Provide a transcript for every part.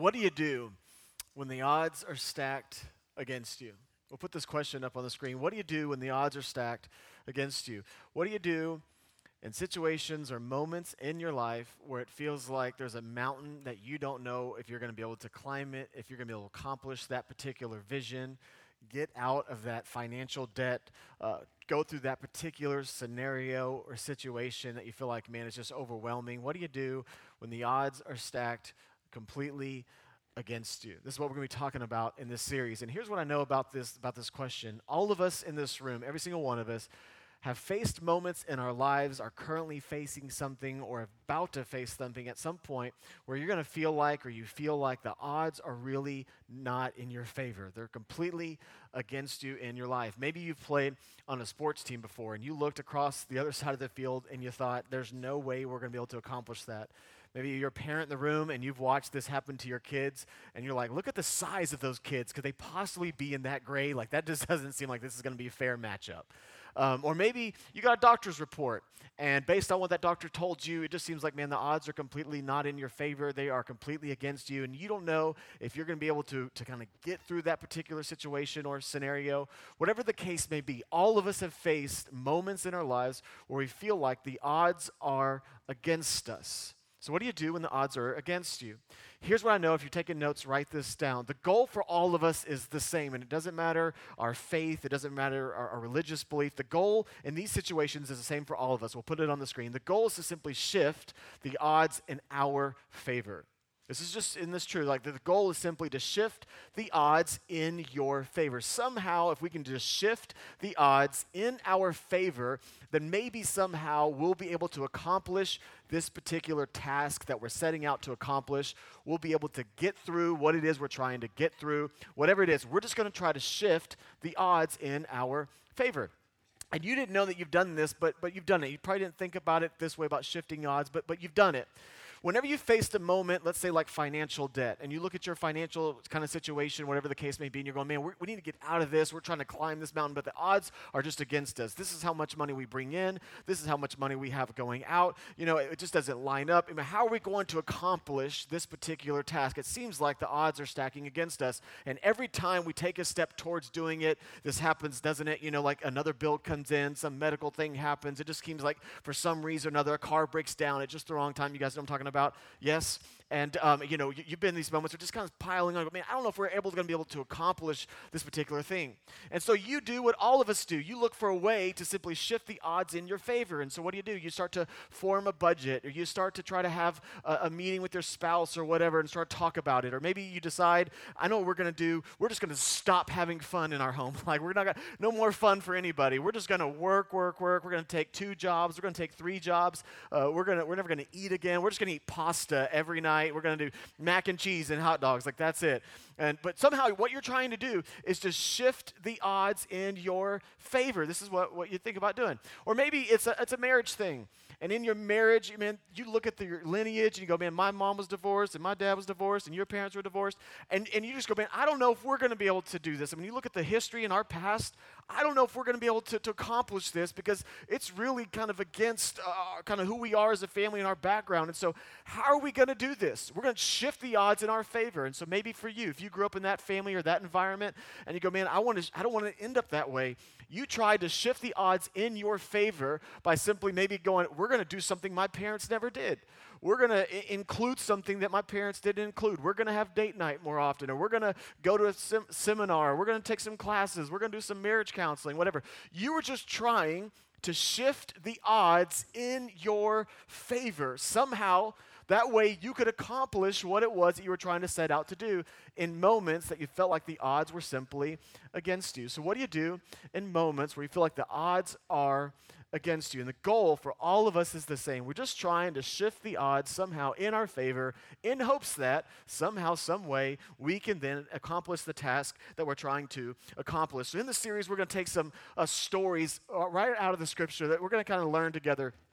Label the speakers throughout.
Speaker 1: What do you do when the odds are stacked against you? We'll put this question up on the screen. What do you do when the odds are stacked against you? What do you do in situations or moments in your life where it feels like there's a mountain that you don't know if you're going to be able to climb it, if you're going to be able to accomplish that particular vision, get out of that financial debt, go through that particular scenario or situation that you feel like, man, it's just overwhelming? What do you do when the odds are stacked completely against you? This is what we're going to be talking about in this series. And here's what I know about this question. All of us in this room, every single one of us, have faced moments in our lives, are currently facing something or about to face something at some point where you're going to feel like, or you feel like, the odds are really not in your favor. They're completely against you in your life. Maybe you've played on a sports team before and you looked across the other side of the field and you thought, there's no way we're going to be able to accomplish that. Maybe you're a parent in the room and you've watched this happen to your kids and you're like, look at the size of those kids. Could they possibly be in that grade? Like, that just doesn't seem like this is going to be a fair matchup. Or maybe you got a doctor's report, and based on what that doctor told you, it just seems like, man, the odds are completely not in your favor. They are completely against you, and you don't know if you're going to be able to kind of get through that particular situation or scenario. Whatever the case may be, all of us have faced moments in our lives where we feel like the odds are against us. So what do you do when the odds are against you? Here's what I know. If you're taking notes, write this down. The goal for all of us is the same, and it doesn't matter our faith. It doesn't matter our religious belief. The goal in these situations is the same for all of us. We'll put it on the screen. The goal is to simply shift the odds in our favor. This is just in this truth. Like, the goal is simply to shift the odds in your favor. Somehow, if we can just shift the odds in our favor, then maybe somehow we'll be able to accomplish this particular task that we're setting out to accomplish. We'll be able to get through what it is we're trying to get through. Whatever it is, we're just going to try to shift the odds in our favor. And you didn't know that you've done this, but you've done it. You probably didn't think about it this way, about shifting odds, but you've done it. Whenever you faced a moment, let's say like financial debt, and you look at your financial kind of situation, whatever the case may be, and you're going, man, we need to get out of this. We're trying to climb this mountain, but the odds are just against us. This is how much money we bring in. This is how much money we have going out. You know, it just doesn't line up. I mean, how are we going to accomplish this particular task? It seems like the odds are stacking against us, and every time we take a step towards doing it, this happens, doesn't it? You know, like another bill comes in, some medical thing happens. It just seems like for some reason or another, a car breaks down at just the wrong time. You guys know what I'm talking about? Yes. And, you've been in these moments are just kind of piling on. Man, I don't know if we're going to be able to accomplish this particular thing. And so you do what all of us do. You look for a way to simply shift the odds in your favor. And so what do? You start to form a budget, or you start to try to have a meeting with your spouse or whatever and start to talk about it. Or maybe you decide, I know what we're going to do. We're just going to stop having fun in our home. Like, we're not gonna, no more fun for anybody. We're just going to work. We're going to take 2 jobs. We're going to take 3 jobs. We're never going to eat again. We're just going to eat pasta every night. We're going to do mac and cheese and hot dogs. Like, that's it. But somehow what you're trying to do is to shift the odds in your favor. This is what you think about doing. Or maybe it's a marriage thing. And in your marriage, man, you look at your lineage and you go, man, my mom was divorced and my dad was divorced and your parents were divorced. And you just go, man, I don't know if we're going to be able to do this. I mean, you look at the history in our past, I don't know if we're going to be able to accomplish this, because it's really kind of against kind of who we are as a family and our background. And so how are we going to do this? We're going to shift the odds in our favor. And so maybe for you, if you grew up in that family or that environment and you go, man, I don't want to end up that way. You tried to shift the odds in your favor by simply maybe going, we're going to do something my parents never did. We're going to include something that my parents didn't include. We're going to have date night more often, or we're going to go to a seminar. We're going to take some classes. We're going to do some marriage counseling, whatever. You were just trying to shift the odds in your favor. Somehow, that way you could accomplish what it was that you were trying to set out to do in moments that you felt like the odds were simply against you. So what do you do in moments where you feel like the odds are against you? And the goal for all of us is the same. We're just trying to shift the odds somehow in our favor, in hopes that somehow, some way, we can then accomplish the task that we're trying to accomplish. So in this series, we're going to take some stories right out of the scripture that we're going to kind of learn together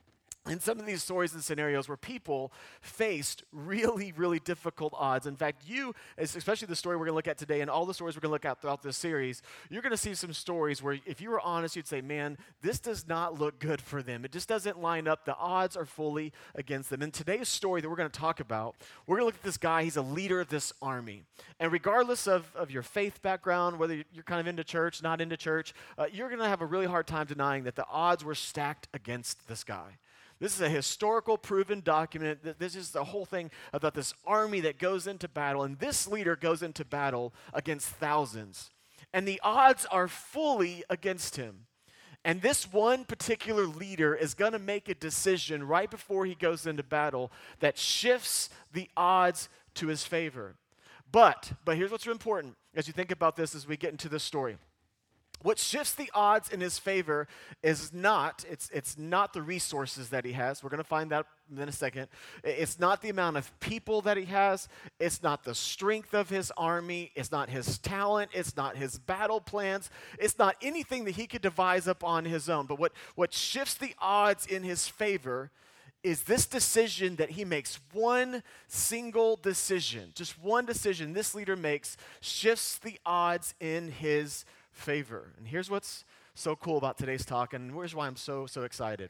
Speaker 1: in some of these stories and scenarios where people faced really, really difficult odds. In fact, especially the story we're going to look at today and all the stories we're going to look at throughout this series, you're going to see some stories where if you were honest, you'd say, man, this does not look good for them. It just doesn't line up. The odds are fully against them. In today's story that we're going to talk about, we're going to look at this guy. He's a leader of this army. And regardless of your faith background, whether you're kind of into church, not into church, you're going to have a really hard time denying that the odds were stacked against this guy. This is a historical proven document. This is the whole thing about this army that goes into battle, and this leader goes into battle against thousands. And the odds are fully against him. And this one particular leader is going to make a decision right before he goes into battle that shifts the odds to his favor. But here's what's important as you think about this as we get into this story. What shifts the odds in his favor is it's not the resources that he has. We're going to find that in a second. It's not the amount of people that he has. It's not the strength of his army. It's not his talent. It's not his battle plans. It's not anything that he could devise up on his own. But what shifts the odds in his favor is this decision that he makes. One single decision, just one decision this leader makes shifts the odds in his favor. And here's what's so cool about today's talk, and here's why I'm so excited.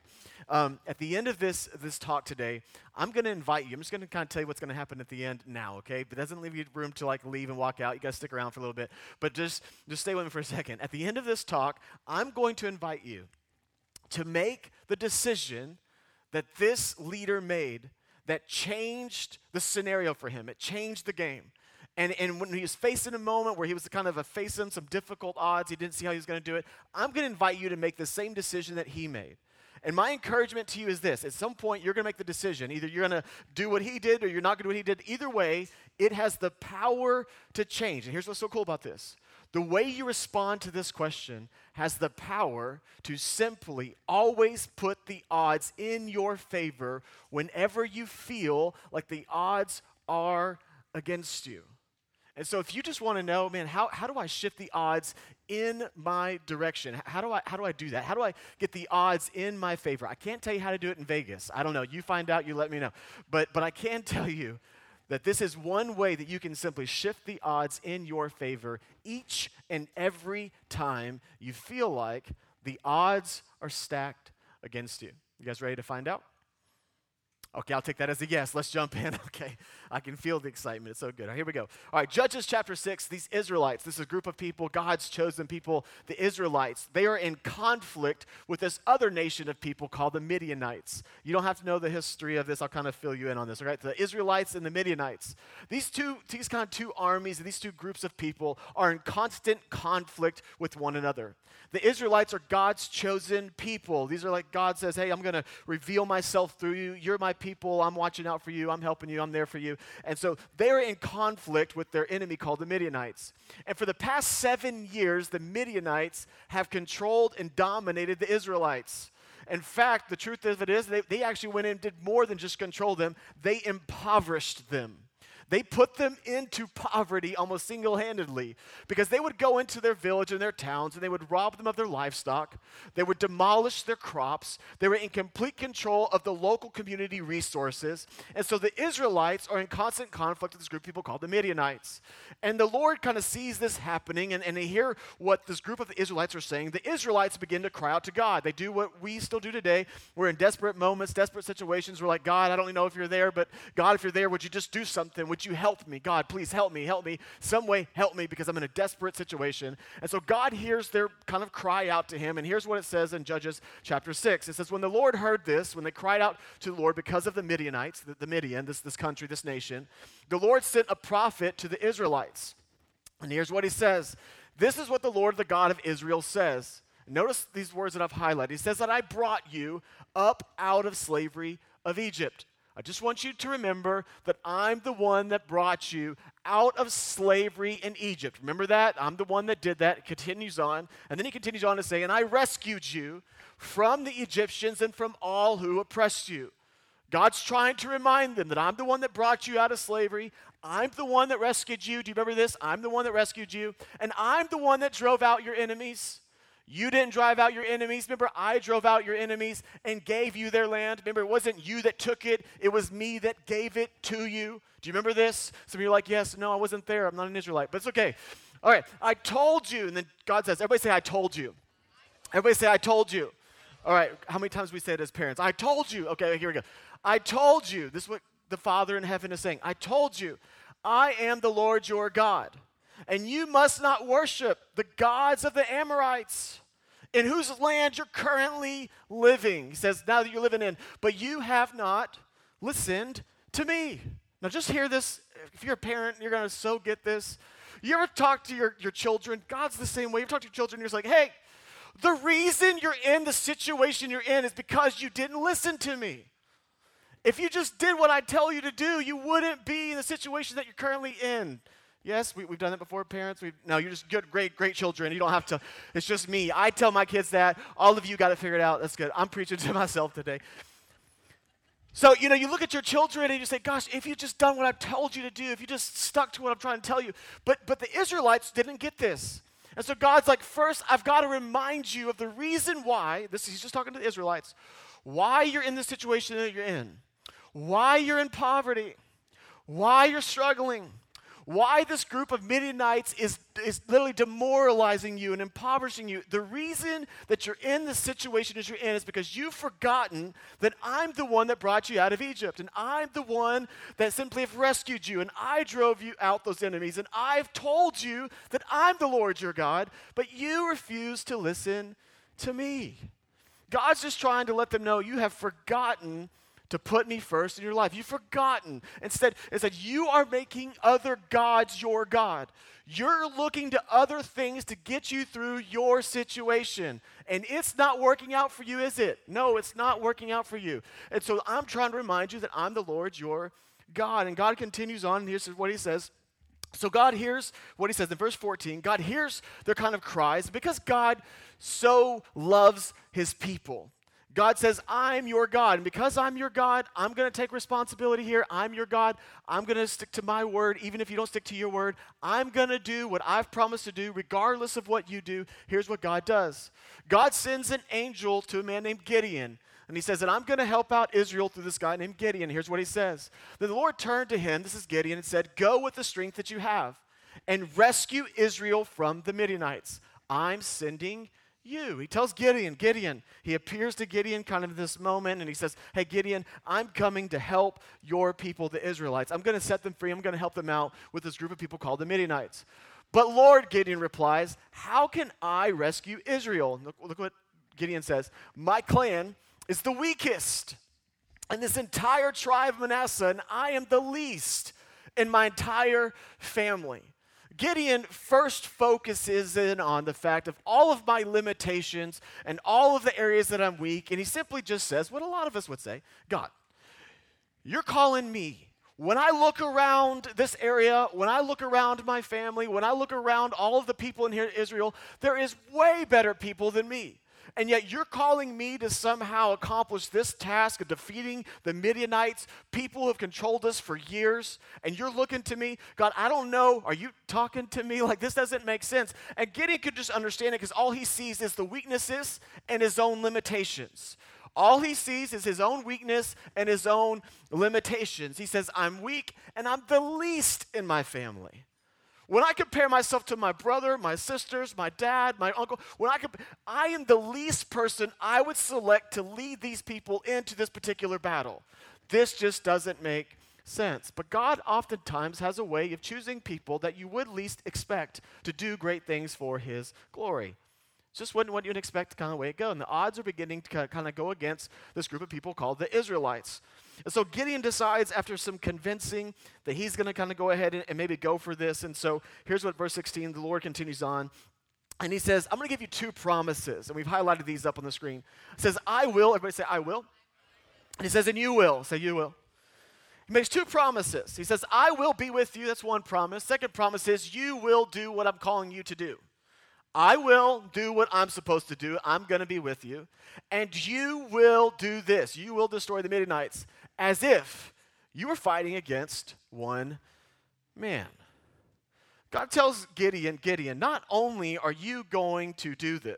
Speaker 1: At the end of this talk today, I'm going to invite you. I'm just going to kind of tell you what's going to happen at the end now, okay? But it doesn't leave you room to leave and walk out. You got to stick around for a little bit. But just stay with me for a second. At the end of this talk, I'm going to invite you to make the decision that this leader made that changed the scenario for him. It changed the game. And when he was facing a moment where he was kind of facing some difficult odds, he didn't see how he was going to do it, I'm going to invite you to make the same decision that he made. And my encouragement to you is this. At some point, you're going to make the decision. Either you're going to do what he did or you're not going to do what he did. Either way, it has the power to change. And here's what's so cool about this. The way you respond to this question has the power to simply always put the odds in your favor whenever you feel like the odds are against you. And so if you just want to know, man, how do I shift the odds in my direction? How do I do that? How do I get the odds in my favor? I can't tell you how to do it in Vegas. I don't know. You find out, you let me know. But I can tell you that this is one way that you can simply shift the odds in your favor each and every time you feel like the odds are stacked against you. You guys ready to find out? Okay, I'll take that as a yes. Let's jump in. Okay, I can feel the excitement. It's so good. All right, here we go. All right, Judges chapter 6, these Israelites, this is a group of people, God's chosen people, the Israelites. They are in conflict with this other nation of people called the Midianites. You don't have to know the history of this. I'll kind of fill you in on this, all right? The Israelites and the Midianites. These kind of two armies, these two groups of people are in constant conflict with one another. The Israelites are God's chosen people. These are like God says, hey, I'm going to reveal myself through you. You're my people. I'm watching out for you. I'm helping you. I'm there for you. And so they're in conflict with their enemy called the Midianites. And for the past 7 years, the Midianites have controlled and dominated the Israelites. In fact, the truth of it is they actually went in and did more than just control them. They impoverished them. They put them into poverty almost single-handedly because they would go into their village and their towns and they would rob them of their livestock. They would demolish their crops. They were in complete control of the local community resources. And so the Israelites are in constant conflict with this group of people called the Midianites. And the Lord kind of sees this happening and they hear what this group of the Israelites are saying. The Israelites begin to cry out to God. They do what we still do today. We're in desperate moments, desperate situations. We're like, God, I don't know if you're there, but God, if you're there, would you just do something? Would you help me? God, please help me. Some way help me because I'm in a desperate situation. And so God hears their kind of cry out to him. And here's what it says in Judges chapter 6. It says, when the Lord heard this, when they cried out to the Lord because of the Midianites, the Midian, this country, this nation, the Lord sent a prophet to the Israelites. And here's what he says. This is what the Lord, the God of Israel says. Notice these words that I've highlighted. He says that I brought you up out of slavery of Egypt. I just want you to remember that I'm the one that brought you out of slavery in Egypt. Remember that? I'm the one that did that. It continues on. And then he continues on to say, and I rescued you from the Egyptians and from all who oppressed you. God's trying to remind them that I'm the one that brought you out of slavery. I'm the one that rescued you. Do you remember this? I'm the one that rescued you. And I'm the one that drove out your enemies. You didn't drive out your enemies. Remember, I drove out your enemies and gave you their land. Remember, it wasn't you that took it. It was me that gave it to you. Do you remember this? Some of you are like, yes, no, I wasn't there. I'm not an Israelite, but it's okay. All right, I told you. And then God says, everybody say, I told you. Everybody say, I told you. All right, how many times we say it as parents? I told you. Okay, here we go. I told you. This is what the Father in heaven is saying. I told you, I am the Lord your God. And you must not worship the gods of the Amorites, in whose land you're currently living. He says, now that you're living in, but you have not listened to me. Now just hear this. If you're a parent, you're going to so get this. You ever talk to your children? God's the same way. You ever talk to your children, you're just like, hey, the reason you're in the situation you're in is because you didn't listen to me. If you just did what I tell you to do, you wouldn't be in the situation that you're currently in. Yes, we've done that before, parents. No, you're just good, great children. You don't have to. It's just me. I tell my kids that. All of you got it figured out. That's good. I'm preaching to myself today. So, you look at your children and you say, gosh, if you just done what I've told you to do, if you just stuck to what I'm trying to tell you. But the Israelites didn't get this. And so God's like, first, I've got to remind you of the reason why, he's just talking to the Israelites, why you're in the situation that you're in, why you're in poverty, why you're struggling, why this group of Midianites is literally demoralizing you and impoverishing you. The reason that you're in the situation that you're in is because you've forgotten that I'm the one that brought you out of Egypt, and I'm the one that simply have rescued you, and I drove you out those enemies, and I've told you that I'm the Lord your God, but you refuse to listen to me. God's just trying to let them know you have forgotten to put me first in your life. You've forgotten. Instead, you are making other gods your God. You're looking to other things to get you through your situation. And it's not working out for you, is it? No, it's not working out for you. And so I'm trying to remind you that I'm the Lord your God. And God continues on, and here's what he says. So God hears what he says in verse 14. God hears their kind of cries because God so loves his people. God says, I'm your God, and because I'm your God, I'm going to take responsibility here. I'm your God. I'm going to stick to my word, even if you don't stick to your word. I'm going to do what I've promised to do, regardless of what you do. Here's what God does. God sends an angel to a man named Gideon, and he says that I'm going to help out Israel through this guy named Gideon. Here's what he says. Then the Lord turned to him, this is Gideon, and said, go with the strength that you have and rescue Israel from the Midianites. I'm sending you. He tells Gideon, he appears to Gideon kind of in this moment, and he says, hey, Gideon, I'm coming to help your people, the Israelites. I'm going to set them free. I'm going to help them out with this group of people called the Midianites. But Lord, Gideon replies, how can I rescue Israel? Look what Gideon says. My clan is the weakest in this entire tribe of Manasseh, and I am the least in my entire family. Gideon first focuses in on the fact of all of my limitations and all of the areas that I'm weak, and he simply just says what a lot of us would say, God, you're calling me. When I look around this area, when I look around my family, when I look around all of the people in here in Israel, there is way better people than me. And yet you're calling me to somehow accomplish this task of defeating the Midianites, people who have controlled us for years, and you're looking to me. God, I don't know. Are you talking to me? Like, this doesn't make sense. And Gideon could just understand it because all he sees is the weaknesses and his own limitations. All he sees is his own weakness and his own limitations. He says, I'm weak and I'm the least in my family. When I compare myself to my brother, my sisters, my dad, my uncle, I am the least person I would select to lead these people into this particular battle. This just doesn't make sense. But God oftentimes has a way of choosing people that you would least expect to do great things for his glory. It's just what you'd expect, kind of way it goes. And the odds are beginning to kind of go against this group of people called the Israelites. And so Gideon decides after some convincing that he's going to kind of go ahead and maybe go for this. And so here's what verse 16, the Lord continues on. And he says, I'm going to give you two promises. And we've highlighted these up on the screen. It says, I will. Everybody say, I will. And he says, and you will. Say, you will. He makes two promises. He says, I will be with you. That's one promise. Second promise is, you will do what I'm calling you to do. I will do what I'm supposed to do. I'm going to be with you. And you will do this. You will destroy the Midianites as if you were fighting against one man. God tells Gideon, not only are you going to do this,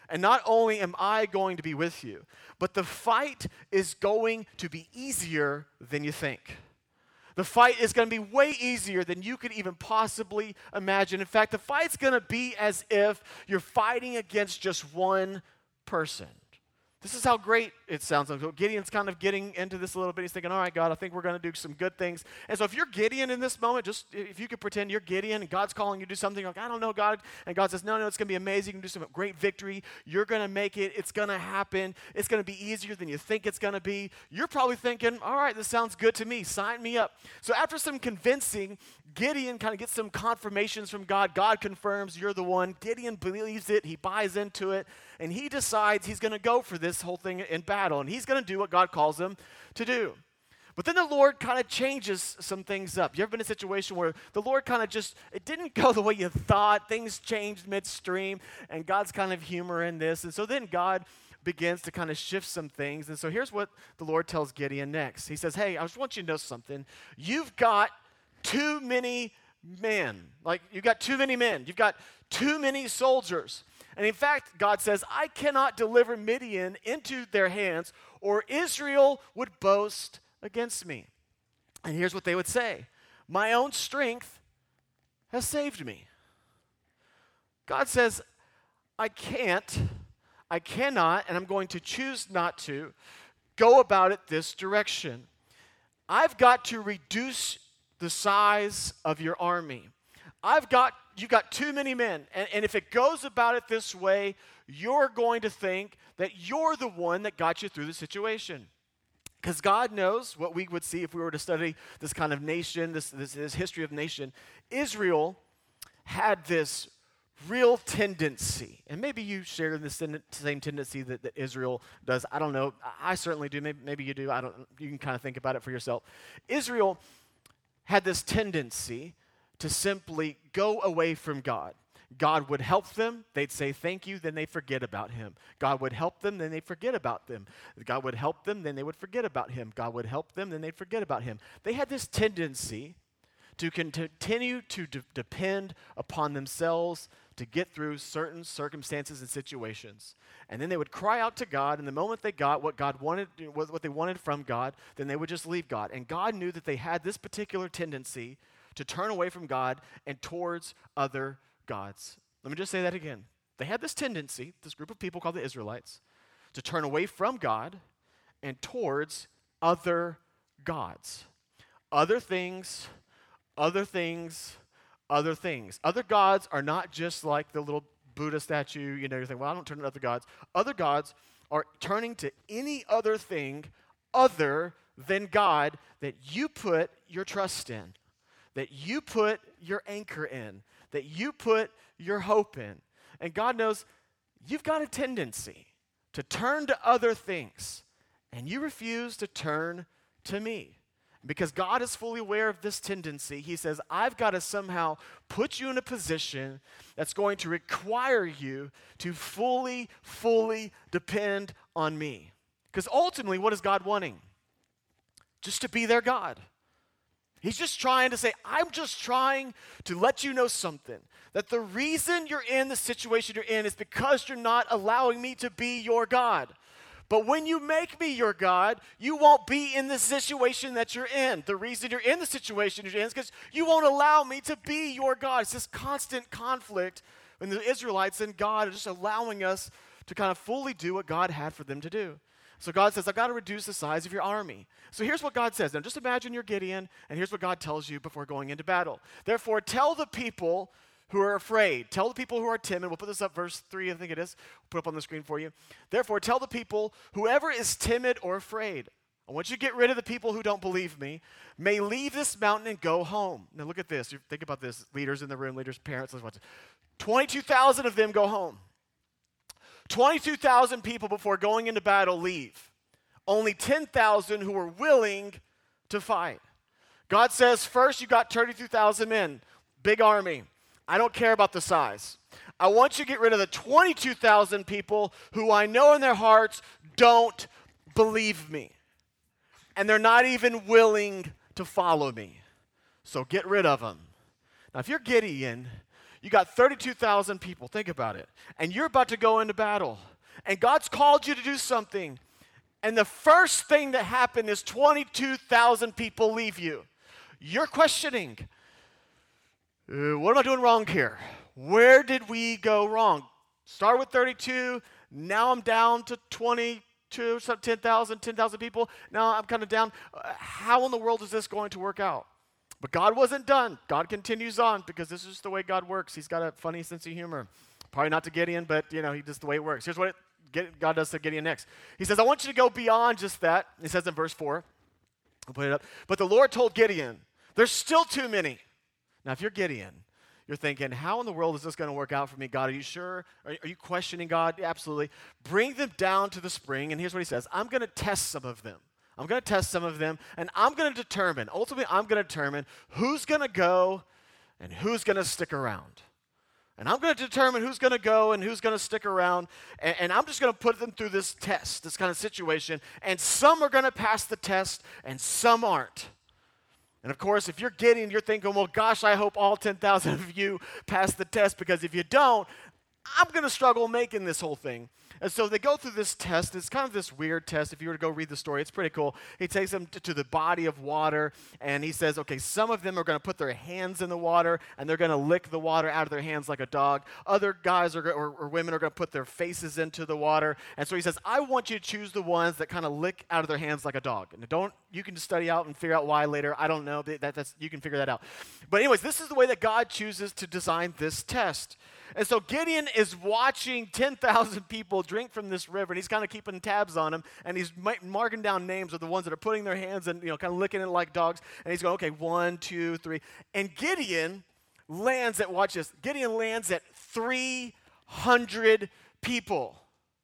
Speaker 1: And not only am I going to be with you, but the fight is going to be easier than you think. The fight is going to be way easier than you could even possibly imagine. In fact, the fight's going to be as if you're fighting against just one person. This is how great it sounds. Gideon's kind of getting into this a little bit. He's thinking, all right, God, I think we're going to do some good things. And so if you're Gideon in this moment, just if you could pretend you're Gideon and God's calling you to do something, like, I don't know, God. And God says, no, it's going to be amazing. You can do some great victory. You're going to make it. It's going to happen. It's going to be easier than you think it's going to be. You're probably thinking, all right, this sounds good to me. Sign me up. So after some convincing, Gideon kind of gets some confirmations from God. God confirms you're the one. Gideon believes it. He buys into it. And he decides he's going to go for this whole thing in battle. And he's going to do what God calls him to do. But then the Lord kind of changes some things up. You ever been in a situation where the Lord kind of it didn't go the way you thought. Things changed midstream. And God's kind of humoring this. And so then God begins to kind of shift some things. And so here's what the Lord tells Gideon next. He says, hey, I just want you to know something. You've got too many men. Like, you've got too many men. You've got too many soldiers. And in fact, God says, I cannot deliver Midian into their hands, or Israel would boast against me. And here's what they would say. My own strength has saved me. God says, I cannot, and I'm going to choose not to go about it this direction. I've got to reduce the size of your army. You've got too many men. And if it goes about it this way, you're going to think that you're the one that got you through the situation. Because God knows what we would see if we were to study this kind of nation, this history of nation. Israel had this real tendency, and maybe you share the same tendency that Israel does. I don't know. I certainly do. Maybe you do. You can kind of think about it for yourself. Israel had this tendency to simply go away from God. God would help them, they'd say thank you, then they'd forget about him. God would help them, then they'd forget about them. God would help them, then they would forget about him. God would help them, then they'd forget about him. They had this tendency to continue to depend upon themselves to get through certain circumstances and situations. And then they would cry out to God, and the moment they got what they wanted from God, then they would just leave God. And God knew that they had this particular tendency to turn away from God and towards other gods. Let me just say that again. They had this tendency, this group of people called the Israelites, to turn away from God and towards other gods. Other things, other things, other things. Other gods are not just like the little Buddha statue, you think, well, I don't turn to other gods. Other gods are turning to any other thing other than God that you put your trust in, that you put your anchor in, that you put your hope in. And God knows you've got a tendency to turn to other things, and you refuse to turn to me. Because God is fully aware of this tendency, he says, I've got to somehow put you in a position that's going to require you to fully depend on me. Because ultimately, what is God wanting? Just to be their God. He's just trying to say, I'm just trying to let you know something. That the reason you're in the situation you're in is because you're not allowing me to be your God. But when you make me your God, you won't be in the situation that you're in. The reason you're in the situation you're in is because you won't allow me to be your God. It's this constant conflict when the Israelites and God are just allowing us to kind of fully do what God had for them to do. So God says, I've got to reduce the size of your army. So here's what God says. Now just imagine you're Gideon, and here's what God tells you before going into battle. Therefore, tell the people who are afraid. Tell the people who are timid. We'll put this up, verse 3, I think it is. Put up on the screen for you. Therefore, tell the people, whoever is timid or afraid, I want you to get rid of the people who don't believe me, may leave this mountain and go home. Now look at this. Think about this. Leaders in the room, leaders, parents, let's watch it. 22,000 of them go home. 22,000 people before going into battle leave. Only 10,000 who are willing to fight. God says, first you got 32,000 men, big army. I don't care about the size. I want you to get rid of the 22,000 people who I know in their hearts don't believe me. And they're not even willing to follow me. So get rid of them. Now if you're Gideon, You got 32,000 people. Think about it. And you're about to go into battle. And God's called you to do something. And the first thing that happened is 22,000 people leave you. You're questioning, what am I doing wrong here? Where did we go wrong? Start with 32. Now I'm down to 22, 10,000 people. Now I'm kind of down. How in the world is this going to work out? But God wasn't done. God continues on because this is just the way God works. He's got a funny sense of humor. Probably not to Gideon, but he just the way it works. Here's what God does to Gideon next. He says, I want you to go beyond just that. He says in verse 4. I'll put it up. But the Lord told Gideon, there's still too many. Now, if you're Gideon, you're thinking, how in the world is this going to work out for me, God? Are you sure? Are you questioning God? Absolutely. Bring them down to the spring. And here's what he says. I'm going to test some of them. I'm going to test some of them, and I'm going to determine, ultimately I'm going to determine who's going to go and who's going to stick around. And I'm going to determine who's going to go and who's going to stick around, and I'm just going to put them through this test, this kind of situation, and some are going to pass the test, and some aren't. And of course, if you're Gideon, you're thinking, well, gosh, I hope all 10,000 of you pass the test, because if you don't, I'm going to struggle making this whole thing. And so they go through this test. It's kind of this weird test. If you were to go read the story, it's pretty cool. He takes them to the body of water, and he says, okay, some of them are going to put their hands in the water, and they're going to lick the water out of their hands like a dog. Other guys or women are going to put their faces into the water. And so he says, I want you to choose the ones that kind of lick out of their hands like a dog. And you can just study out and figure out why later. I don't know. You can figure that out. But anyways, this is the way that God chooses to design this test. And so Gideon is watching 10,000 people drink from this river, and he's kind of keeping tabs on them, and he's marking down names of the ones that are putting their hands and kind of licking it like dogs, and he's going, okay, 1, 2, 3. And Gideon lands at, watch this, Gideon lands at 300 people.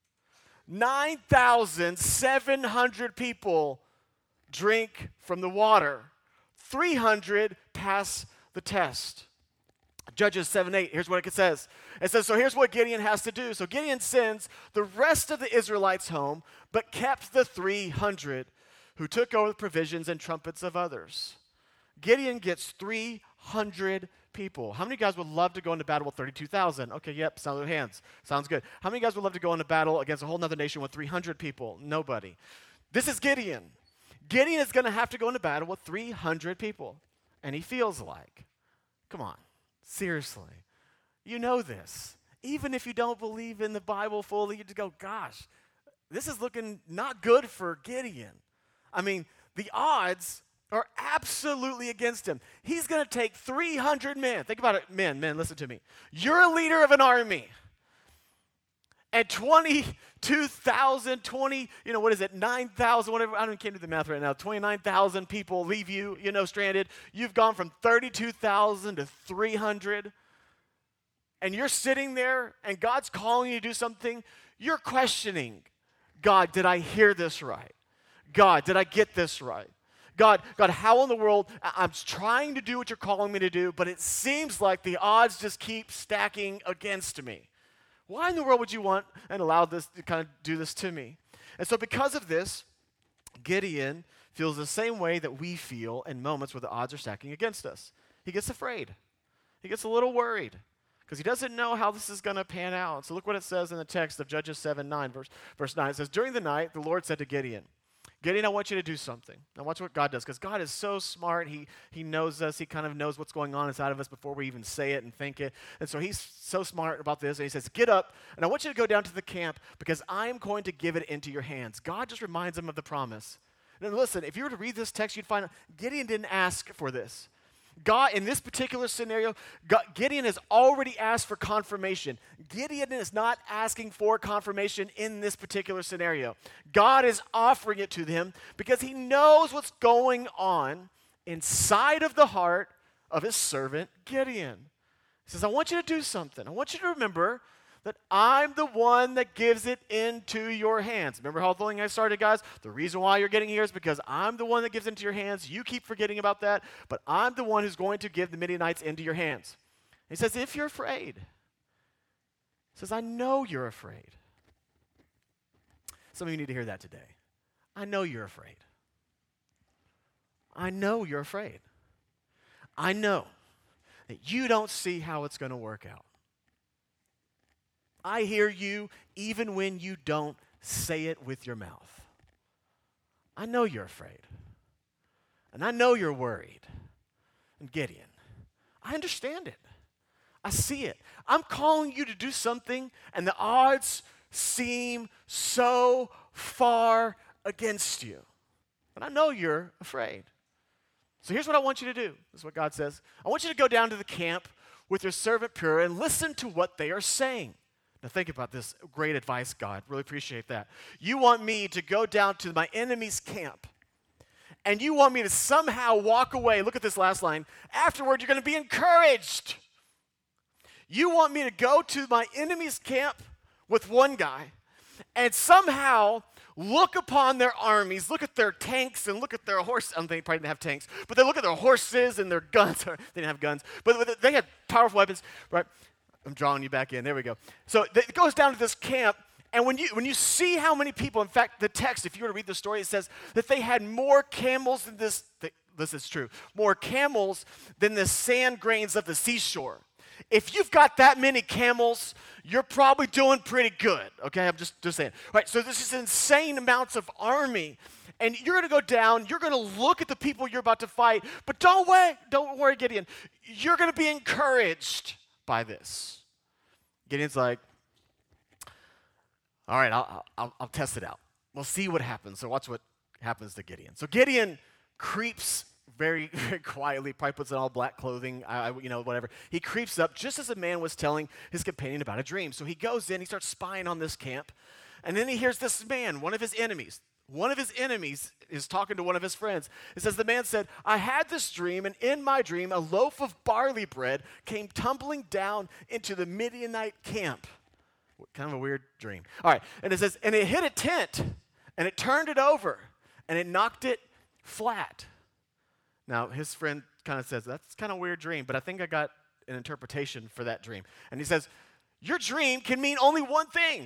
Speaker 1: 9,700 people drink from the water. 300 pass the test. Judges 7:8, here's what it says. It says, so here's what Gideon has to do. So Gideon sends the rest of the Israelites home, but kept the 300 who took over the provisions and trumpets of others. Gideon gets 300 people. How many guys would love to go into battle with 32,000? Okay, yep, sound of hands. Sounds good. How many guys would love to go into battle against a whole other nation with 300 people? Nobody. This is Gideon. Gideon is going to have to go into battle with 300 people. And he feels like, come on. Seriously, you know this. Even if you don't believe in the Bible fully, you just go, gosh, this is looking not good for Gideon. I mean, the odds are absolutely against him. He's going to take 300 men. Think about it, men, listen to me. You're a leader of an army. And 22,000, 9,000, whatever, I don't can't do the math right now, 29,000 people leave you, stranded. You've gone from 32,000 to 300. And you're sitting there, and God's calling you to do something. You're questioning, God, did I hear this right? God, did I get this right? God, how in the world, I'm trying to do what you're calling me to do, but it seems like the odds just keep stacking against me. Why in the world would you want and allow this to kind of do this to me? And so because of this, Gideon feels the same way that we feel in moments where the odds are stacking against us. He gets afraid. He gets a little worried because he doesn't know how this is going to pan out. So look what it says in the text of Judges 7:9, verse 9. It says, during the night, the Lord said to Gideon, Gideon, I want you to do something. Now watch what God does, because God is so smart. He knows us. He kind of knows what's going on inside of us before we even say it and think it. And so he's so smart about this. And he says, get up, and I want you to go down to the camp because I'm going to give it into your hands. God just reminds him of the promise. And listen, if you were to read this text, you'd find out Gideon didn't ask for this. God, in this particular scenario, Gideon has already asked for confirmation. Gideon is not asking for confirmation in this particular scenario. God is offering it to him because he knows what's going on inside of the heart of his servant Gideon. He says, I want you to do something. I want you to remember that I'm the one that gives it into your hands. Remember how the thing I started, guys? The reason why you're getting here is because I'm the one that gives it into your hands. You keep forgetting about that, but I'm the one who's going to give the Midianites into your hands. He says, if you're afraid, he says, I know you're afraid. Some of you need to hear that today. I know you're afraid. I know you're afraid. I know. that you don't see how it's going to work out. I hear you even when you don't say it with your mouth. I know you're afraid. And I know you're worried. And Gideon, I understand it. I see it. I'm calling you to do something, and the odds seem so far against you. And I know you're afraid. So here's what I want you to do. This is what God says. I want you to go down to the camp with your servant Purah and listen to what they are saying. Now think about this. Great advice, God. Really appreciate that. You want me to go down to my enemy's camp, and you want me to somehow walk away. Look at this last line. Afterward, you're going to be encouraged. You want me to go to my enemy's camp with one guy and somehow look upon their armies, look at their tanks and look at their horses. I don't think they probably didn't have tanks, but they look at their horses and their guns. They didn't have guns, but they had powerful weapons, right? I'm drawing you back in. There we go. So it goes down to this camp, and when you see how many people, in fact, the text, if you were to read the story, it says that they had more camels than this is true, more camels than the sand grains of the seashore. If you've got that many camels, you're probably doing pretty good, okay? I'm just saying. All right, so this is insane amounts of army, and you're going to go down, you're going to look at the people you're about to fight, but don't worry, Gideon. You're going to be encouraged by this. Gideon's like, all right, I'll test it out. We'll see what happens. So watch what happens to Gideon. So Gideon creeps very, very quietly, probably puts on all black clothing, whatever. He creeps up just as a man was telling his companion about a dream. So he goes in, he starts spying on this camp, and then he hears this man, one of his enemies. One of his enemies is talking to one of his friends. It says, the man said, I had this dream, and in my dream, a loaf of barley bread came tumbling down into the Midianite camp. Kind of a weird dream. All right, and it says, and it hit a tent, and it turned it over, and it knocked it flat. Now, his friend kind of says, that's kind of a weird dream, but I think I got an interpretation for that dream. And he says, your dream can mean only one thing.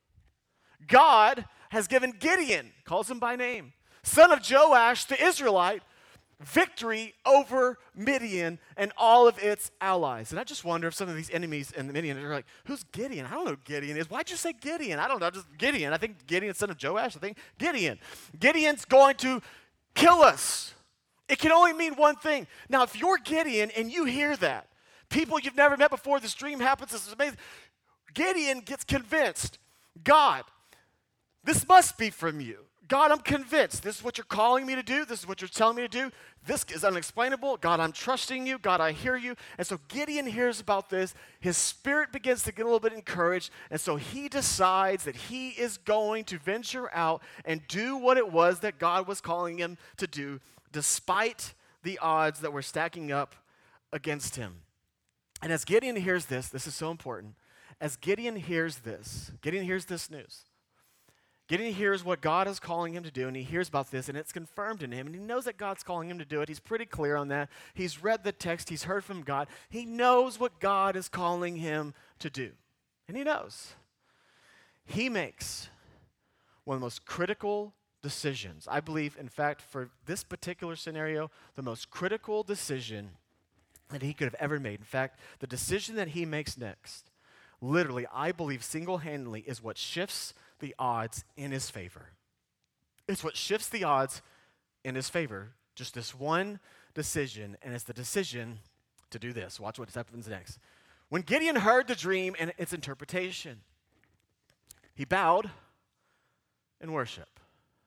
Speaker 1: God has given Gideon, calls him by name, son of Joash the Israelite, victory over Midian and all of its allies. And I just wonder if some of these enemies in the Midian are like, who's Gideon? I don't know who Gideon is. Why'd you say Gideon? I don't know, just Gideon. I think Gideon, son of Joash. I think Gideon. Gideon's going to kill us. It can only mean one thing. Now, if you're Gideon and you hear that, people you've never met before, this dream happens, this is amazing. Gideon gets convinced. God, this must be from you. God, I'm convinced. This is what you're calling me to do. This is what you're telling me to do. This is unexplainable. God, I'm trusting you. God, I hear you. And so Gideon hears about this. His spirit begins to get a little bit encouraged. And so he decides that he is going to venture out and do what it was that God was calling him to do, despite the odds that were stacking up against him. And as Gideon hears this is so important. As Gideon hears this news. Gideon hears what God is calling him to do, and he hears about this, and it's confirmed in him, and he knows that God's calling him to do it. He's pretty clear on that. He's read the text. He's heard from God. He knows what God is calling him to do, and he knows. He makes one of the most critical decisions. I believe, in fact, for this particular scenario, the most critical decision that he could have ever made. In fact, the decision that he makes next, literally, I believe single-handedly, is what shifts the odds in his favor. It's what shifts the odds in his favor. Just this one decision, and it's the decision to do this. Watch what happens next. When Gideon heard the dream and its interpretation, he bowed in worship.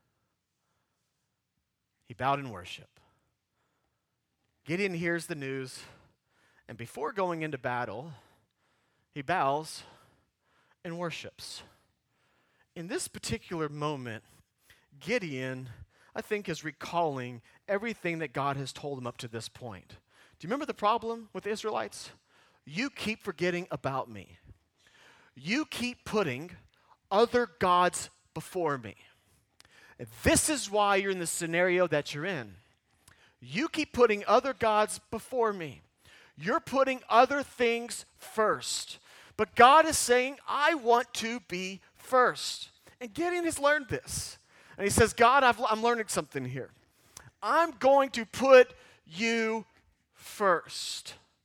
Speaker 1: He bowed in worship. Gideon hears the news, and before going into battle, he bows and worships. In this particular moment, Gideon, I think, is recalling everything that God has told him up to this point. Do you remember the problem with the Israelites? You keep forgetting about me. You keep putting other gods before me. And this is why you're in the scenario that you're in. You keep putting other gods before me. You're putting other things first. But God is saying, I want to be first. And Gideon has learned this. And he says, God, I'm learning something here. I'm going to put you first.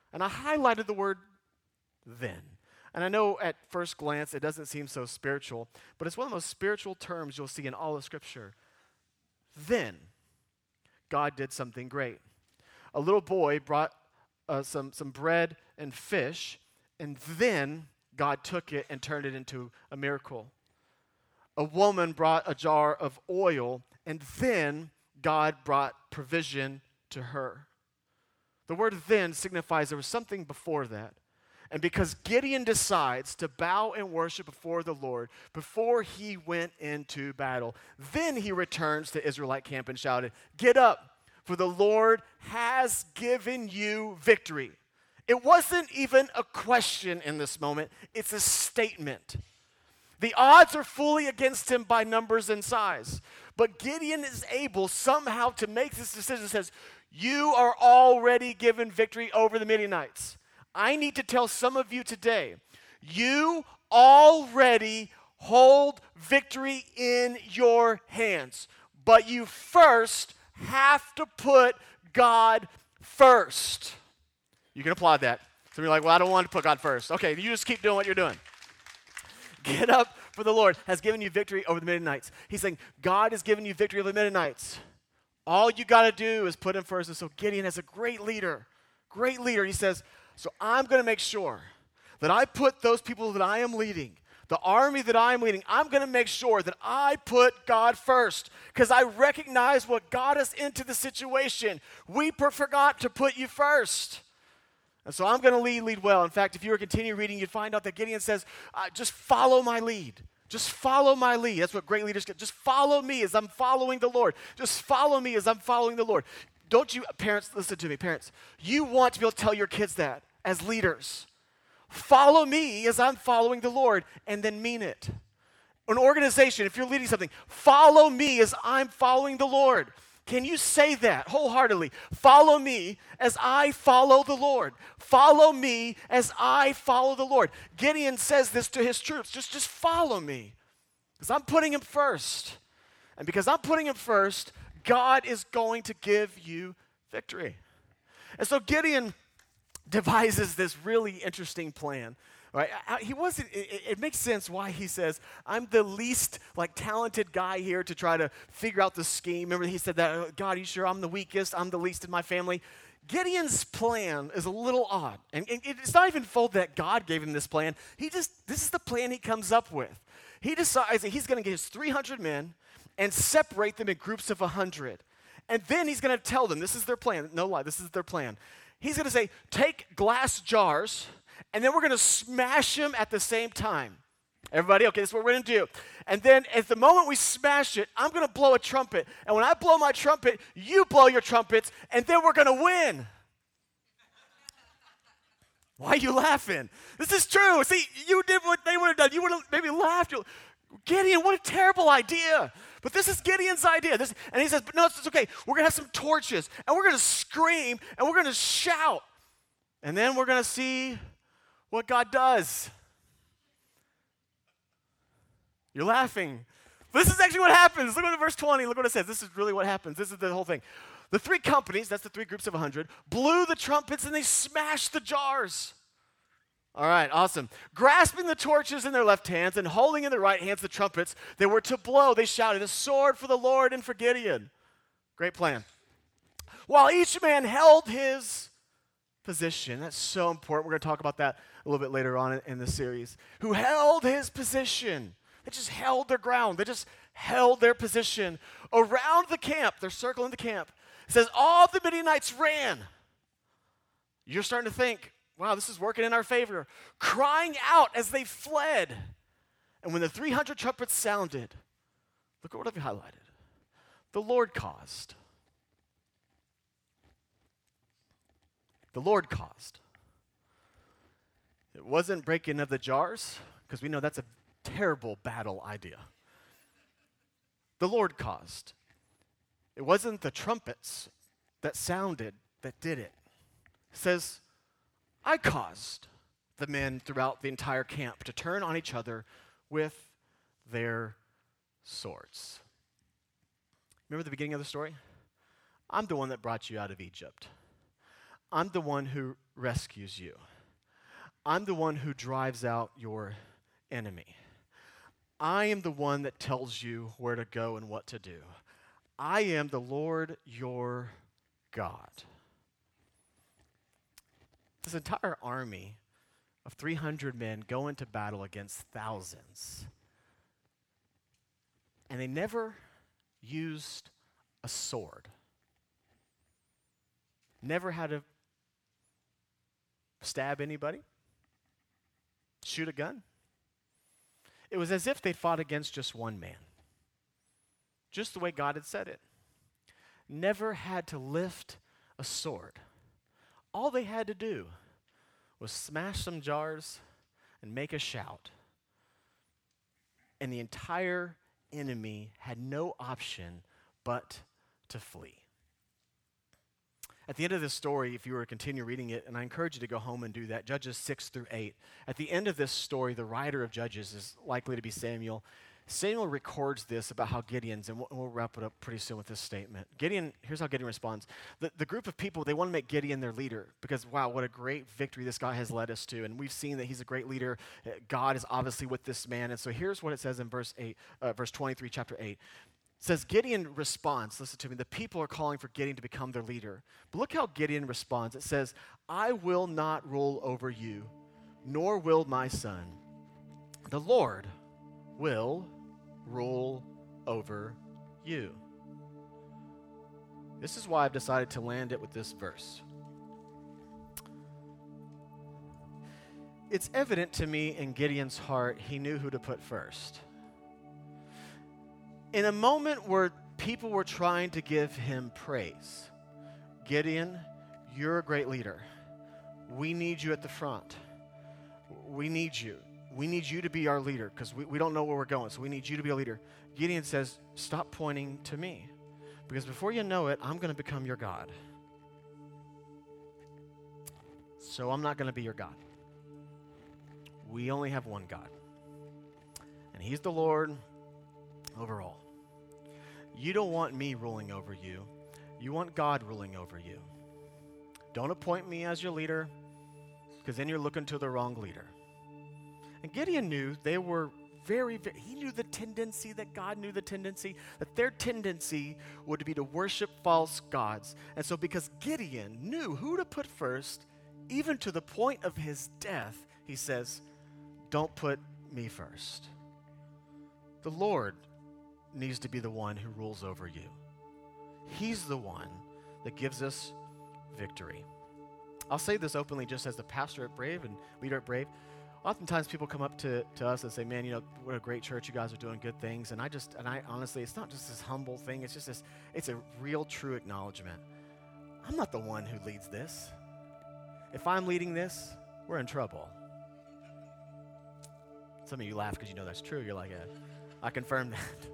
Speaker 1: And I highlighted the word then. And I know at first glance it doesn't seem so spiritual, but it's one of the most spiritual terms you'll see in all of Scripture. Then God did something great. A little boy brought some bread and fish, and then God took it and turned it into a miracle. A woman brought a jar of oil, and then God brought provision to her. The word then signifies there was something before that. And because Gideon decides to bow and worship before the Lord before he went into battle, then he returns to Israelite camp and shouted, "Get up, for the Lord has given you victory." It wasn't even a question in this moment, it's a statement. The odds are fully against him by numbers and size. But Gideon is able somehow to make this decision that says, you are already given victory over the Midianites. I need to tell some of you today, you already hold victory in your hands. But you first have to put God first. You can applaud that. Some of you are like, well, I don't want to put God first. Okay, you just keep doing what you're doing. Get up, for the Lord has given you victory over the Midianites. He's saying, God has given you victory over the Midianites. All you got to do is put him first. And so Gideon is a great leader. Great leader. He says, so I'm going to make sure that I put those people that I am leading, the army that I am leading, I'm going to make sure that I put God first because I recognize what got us into the situation. We forgot to put you first. And so I'm going to lead well. In fact, if you were to continue reading, you'd find out that Gideon says, just follow my lead. Just follow my lead. That's what great leaders get. Just follow me as I'm following the Lord. Just follow me as I'm following the Lord. Don't you, parents, listen to me, parents. You want to be able to tell your kids that as leaders. Follow me as I'm following the Lord, and then mean it. An organization, if you're leading something, follow me as I'm following the Lord. Can you say that wholeheartedly? Follow me as I follow the Lord. Follow me as I follow the Lord. Gideon says this to his troops, just follow me because I'm putting him first. And because I'm putting him first, God is going to give you victory. And so Gideon devises this really interesting plan. Right? It makes sense why he says, I'm the least talented guy here to try to figure out the scheme. Remember he said that, God, are you sure I'm the weakest? I'm the least in my family. Gideon's plan is a little odd. And it's not even fault that God gave him this plan. This is the plan he comes up with. He decides that he's going to get his 300 men and separate them in groups of 100. And then he's going to tell them, this is their plan. No lie, this is their plan. He's going to say, take glass jars, and then we're going to smash them at the same time. Everybody, okay, this is what we're going to do. And then at the moment we smash it, I'm going to blow a trumpet. And when I blow my trumpet, you blow your trumpets, and then we're going to win. Why are you laughing? This is true. See, you did what they would have done. You would have maybe laughed. Gideon, what a terrible idea. But this is Gideon's idea. And he says, but no, it's okay. We're going to have some torches, and we're going to scream, and we're going to shout. And then we're going to see what God does. You're laughing. But this is actually what happens. Look at verse 20. Look what it says. This is really what happens. This is the whole thing. The three companies, that's the three groups of 100, blew the trumpets and they smashed the jars. All right, awesome. Grasping the torches in their left hands and holding in their right hands the trumpets they were to blow, they shouted, a sword for the Lord and for Gideon. Great plan. While each man held his position. That's so important. We're going to talk about that a little bit later on in the series. Who held his position. They just held their ground. They just held their position around the camp. They're circling the camp. It says, all the Midianites ran. You're starting to think, wow, this is working in our favor. Crying out as they fled. And when the 300 trumpets sounded, look at what I've highlighted. The Lord caused. The Lord caused. It wasn't breaking of the jars, because we know that's a terrible battle idea. The Lord caused. It wasn't the trumpets that sounded that did it. It says, I caused the men throughout the entire camp to turn on each other with their swords. Remember the beginning of the story? I'm the one that brought you out of Egypt. I'm the one who rescues you. I'm the one who drives out your enemy. I am the one that tells you where to go and what to do. I am the Lord your God. This entire army of 300 men go into battle against thousands. And they never used a sword. Never had to stab anybody, shoot a gun. It was as if they'd fought against just one man, just the way God had said it. Never had to lift a sword. All they had to do was smash some jars and make a shout. And the entire enemy had no option but to flee. At the end of this story, if you were to continue reading it, and I encourage you to go home and do that, Judges 6 through 8. At the end of this story, the writer of Judges is likely to be Samuel. Samuel records this about how Gideon's, and we'll wrap it up pretty soon with this statement. Gideon, here's how Gideon responds. The group of people, they want to make Gideon their leader because, wow, what a great victory this guy has led us to. And we've seen that he's a great leader. God is obviously with this man. And so here's what it says in verse 23, chapter 8. It says, Gideon responds, listen to me, the people are calling for Gideon to become their leader. But look how Gideon responds. It says, I will not rule over you, nor will my son. The Lord will rule over you. This is why I've decided to land it with this verse. It's evident to me in Gideon's heart, he knew who to put first. In a moment where people were trying to give him praise, Gideon, you're a great leader. We need you at the front. We need you. We need you to be our leader because we don't know where we're going, so we need you to be a leader. Gideon says, stop pointing to me because before you know it, I'm going to become your God. So I'm not going to be your God. We only have one God, and he's the Lord over all. You don't want me ruling over you. You want God ruling over you. Don't appoint me as your leader because then you're looking to the wrong leader. And Gideon knew they were he knew the tendency that God knew the tendency, that their tendency would be to worship false gods. And so because Gideon knew who to put first, even to the point of his death, he says, don't put me first. The Lord needs to be the one who rules over you. He's the one that gives us victory. I'll say this openly just as the pastor at Brave and leader at Brave. Oftentimes people come up to us and say, man, you know, what a great church, you guys are doing good things. And I honestly, it's not just this humble thing, it's just this, it's a real true acknowledgement. I'm not the one who leads this. If I'm leading this, we're in trouble. Some of you laugh because you know that's true. You're like, yeah, I confirm that.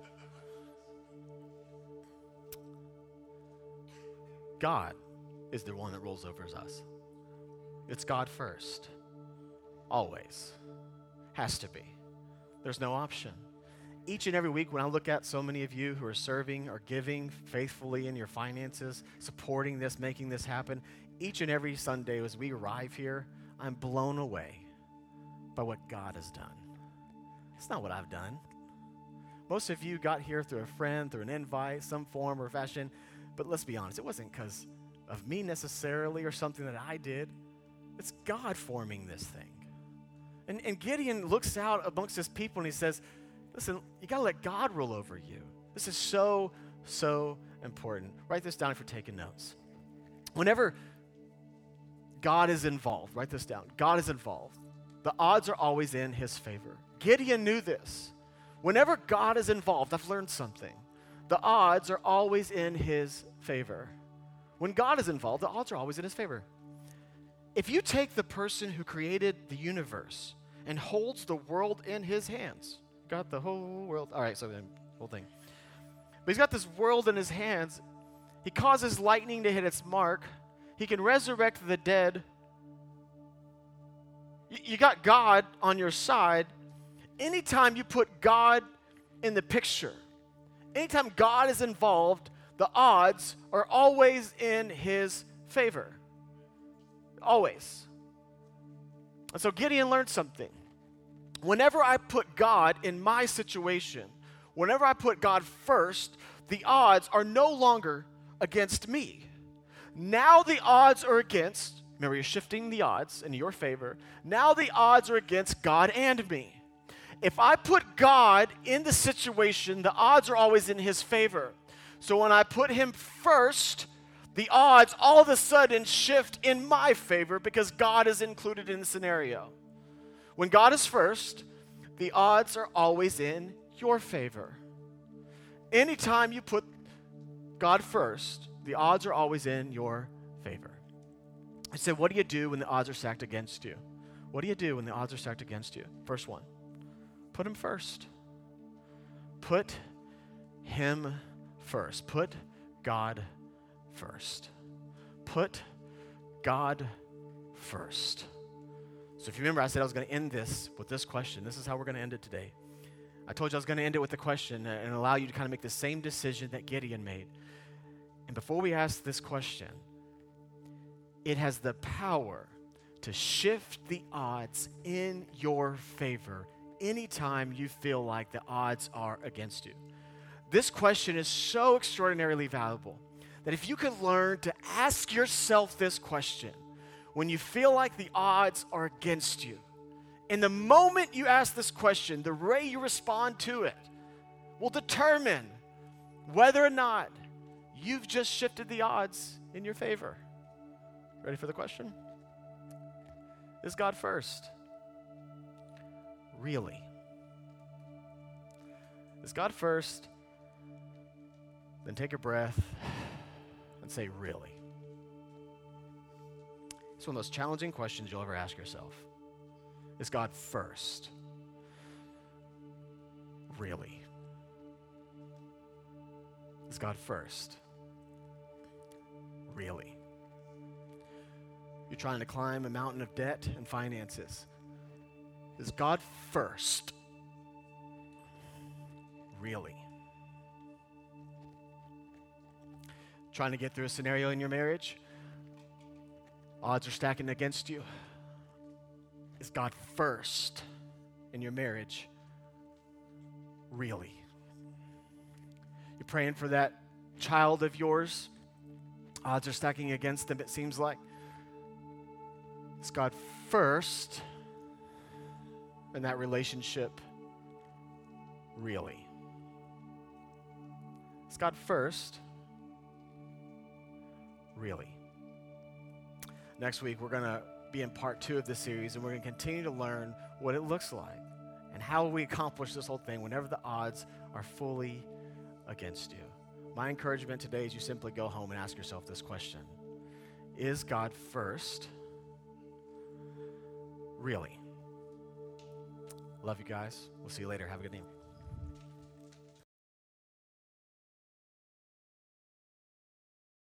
Speaker 1: God is the one that rules over us. It's God first. Always. Has to be. There's no option. Each and every week when I look at so many of you who are serving or giving faithfully in your finances, supporting this, making this happen, each and every Sunday as we arrive here, I'm blown away by what God has done. It's not what I've done. Most of you got here through a friend, through an invite, some form or fashion, but let's be honest, it wasn't because of me necessarily or something that I did. It's God forming this thing. And Gideon looks out amongst his people and he says, listen, you got to let God rule over you. This is so, so important. Write this down if you're taking notes. Whenever God is involved, write this down. God is involved. The odds are always in his favor. Gideon knew this. Whenever God is involved, I've learned something. The odds are always in his favor. When God is involved, the odds are always in his favor. If you take the person who created the universe and holds the world in his hands, got the whole world, all right, so the whole thing. But he's got this world in his hands. He causes lightning to hit its mark. He can resurrect the dead. You got God on your side. Anytime you put God in the picture, anytime God is involved, the odds are always in his favor. Always. And so Gideon learned something. Whenever I put God in my situation, whenever I put God first, the odds are no longer against me. Now the odds are against, remember, you're shifting the odds in your favor. Now the odds are against God and me. If I put God in the situation, the odds are always in his favor. So when I put him first, the odds all of a sudden shift in my favor because God is included in the scenario. When God is first, the odds are always in your favor. Anytime you put God first, the odds are always in your favor. I said, what do you do when the odds are stacked against you? What do you do when the odds are stacked against you? First one, put him first. Put him first. Put God first. Put God first. So if you remember, I said I was going to end this with this question. This is how we're going to end it today. I told you I was going to end it with a question and allow you to kind of make the same decision that Gideon made. And before we ask this question, it has the power to shift the odds in your favor anytime you feel like the odds are against you. This question is so extraordinarily valuable that if you could learn to ask yourself this question when you feel like the odds are against you, in the moment you ask this question, the way you respond to it will determine whether or not you've just shifted the odds in your favor. Ready for the question? Is God first? Really? Is God first? Then take a breath and say, really? It's one of those challenging questions you'll ever ask yourself. Is God first? Really? Is God first? Really? You're trying to climb a mountain of debt and finances. Is God first? Really? Trying to get through a scenario in your marriage? Odds are stacking against you. Is God first in your marriage? Really? You're praying for that child of yours. Odds are stacking against them, it seems like. Is God first in that relationship? Really? Is God first? Really? Next week, we're going to be in part 2 of this series, and we're going to continue to learn what it looks like and how we accomplish this whole thing whenever the odds are fully against you. My encouragement today is you simply go home and ask yourself this question. Is God first? Really? Love you guys. We'll see you later. Have a good evening.